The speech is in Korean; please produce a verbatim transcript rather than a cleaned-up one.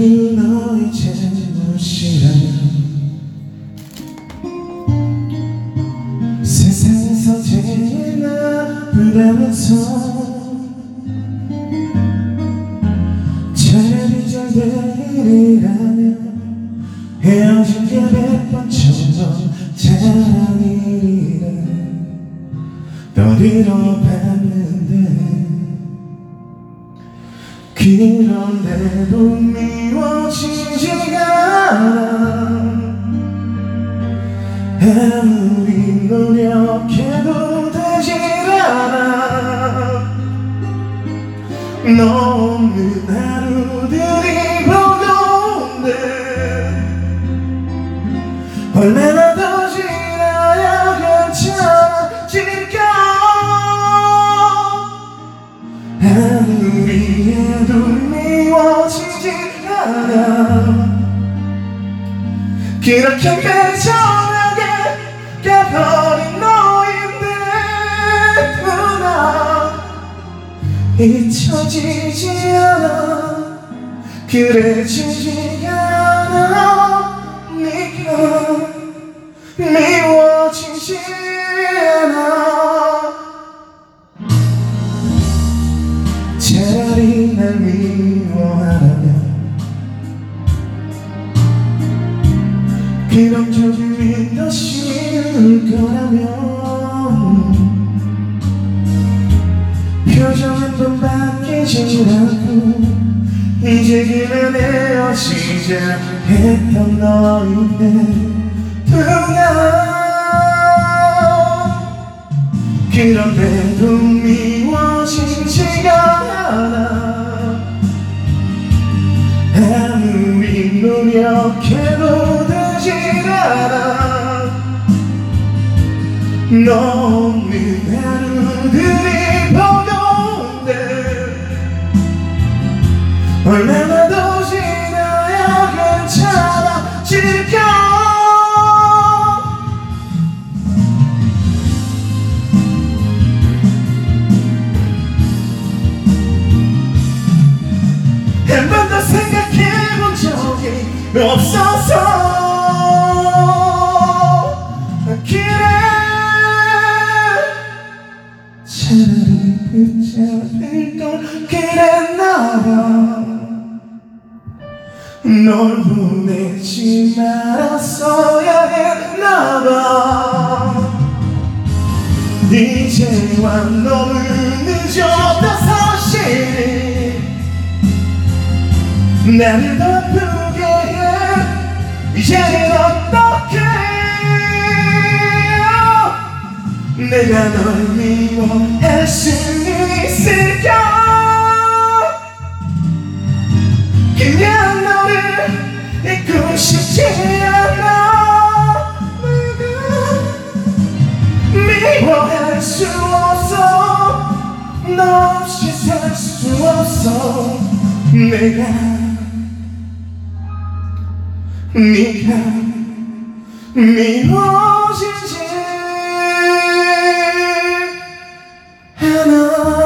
모두 너의 잘못이라면 세상에서 제일 나쁘다면서 차라리 잘 되리라면 헤어진 게 백 번처럼 잘한 일이라 너리로 봤는데 그런데도 미워지지가 않아 아무리 노력해도 되질 않아 너 없는 하루들이 버거운데 얼마나 더 지나야 괜찮아질까 아무리 해도 미워지지 않아 그렇게 매정하게 가버린 너인데 누나 잊혀지지 않아 그래 지지 않아 네가 미워지지 않아 차라리 날 미워하라면 그럼 조금이 더 쉬울 거라면 표정 한 번 바뀌지 않고 이제 그만 헤어지자 했던 너인데 누나 그런데도 미워지지가 않아 아무리 노력해도 되질 않아 너 없는 하루들이 버거운데 얼마나 더 지나야 괜찮아질까 한 번도 생각해본 적이 없어서 그래 차라리 붙잡을 걸 그랬나봐 널 보내지 말았어야 했나봐 이제와 너무 늦었다 사실이 나를 바쁘게 해 이제는 어떡해 내가 널 미워할 수 있을까 그냥 너를 잊고 싶지 않아 내가 미워할 수 없어 너 없이 살 수 없어 내가 네가 미워지지 않아